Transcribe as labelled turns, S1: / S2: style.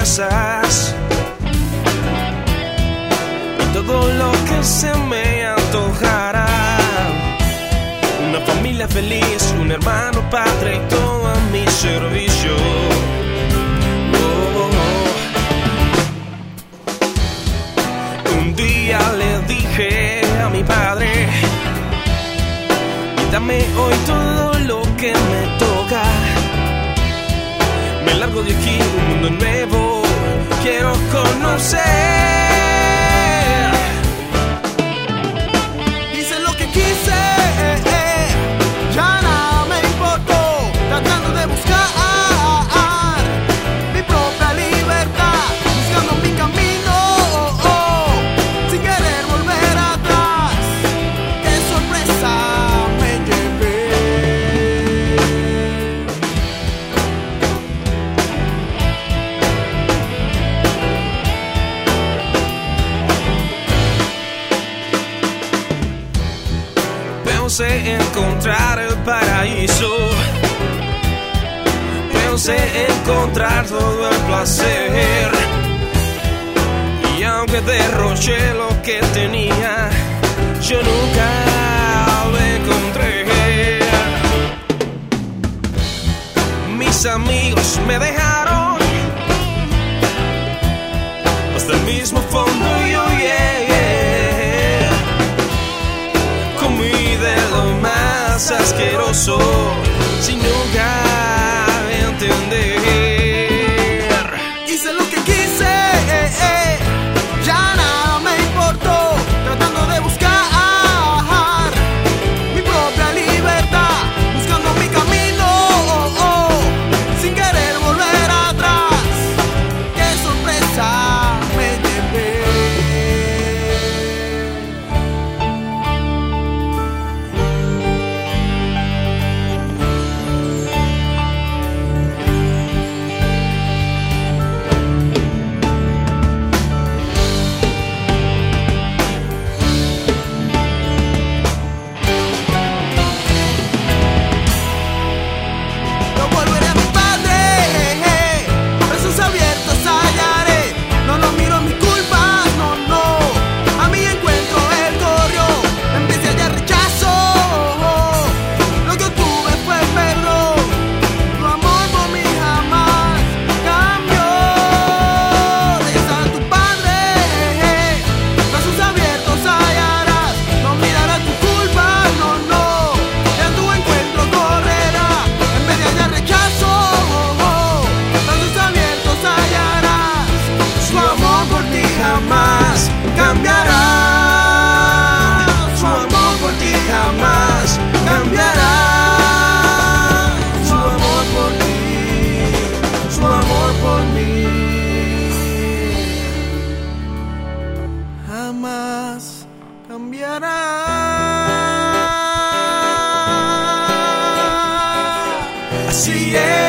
S1: casas y todo lo que se me antojará. Una familia feliz, un hermano, padre y todo a mi servicio. Un día le dije a mi padre: dame hoy todo lo que me toca. Me largo de aquí, un mundo nuevo quiero conocer.
S2: Hice lo que quise, ya nada me importó, tratando de buscar mi propia libertad, buscando mi camino, sin querer volver atrás. Qué sorpresa me llevé.
S1: Pensé encontrar el paraíso, pensé encontrar todo el placer, y aunque derroché lo que tenía, yo nunca lo encontré. Mis amigos me dejaron hasta el mismo fondo y yo llegué. Comí de lo más asqueroso sin nunca entender.
S2: Hice lo que quise, ya nada me importó, tratando de buscar mi propia libertad, buscando mi camino, sin querer volver atrás. Qué sorpresa me llevé. Jamás cambiará.
S1: Así es.